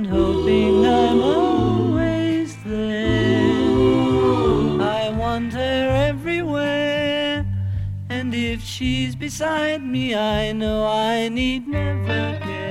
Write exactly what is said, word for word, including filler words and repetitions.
and hoping I'm always there. I want her everywhere, and if she's beside me, I know I need never care.